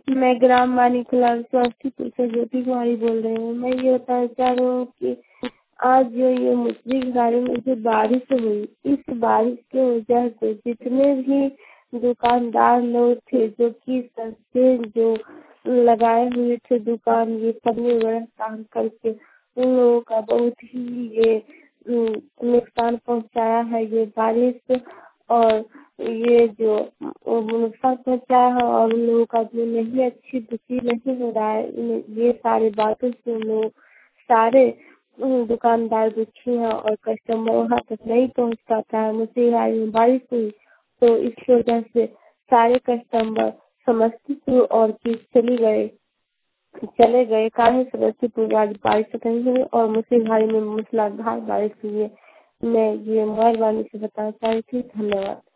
मैं ग्राम वानी कलाल समस्तीपुर से ज्योति कुमारी बोल रही हूँ। मैं ये बताना चाह रही हूँ कि आज जो ये मुसरी घरारे में जो बारिश हुई, इस बारिश की वजह से जितने भी दुकानदार लोग थे जो कि सस्ते जो लगाए हुए थे दुकान ये पन्नी वगैरह काम करके, उन लोगों का बहुत ही ये नुकसान पहुंचाया है ये बारिश। और ये जो नुकसान पहुंचाया है और उन लोगों का जो नहीं अच्छी बिक्री नहीं हो रहा है, ये सारे बातों से लोग सारे दुकानदार दुखी हैं और कस्टमर वहाँ तक नहीं पहुँच पाता है। मुझे में बारिश हुई तो इस वजह से सारे कस्टमर समस्तीपुर और की चले गए। काहे समस्तीपुर आज बारिश नहीं हुई और मुसरीघरारी में मूसलाधार बारिश हुई है। मैं ये मोबाइल वाले से बताना चाह रही थी। धन्यवाद।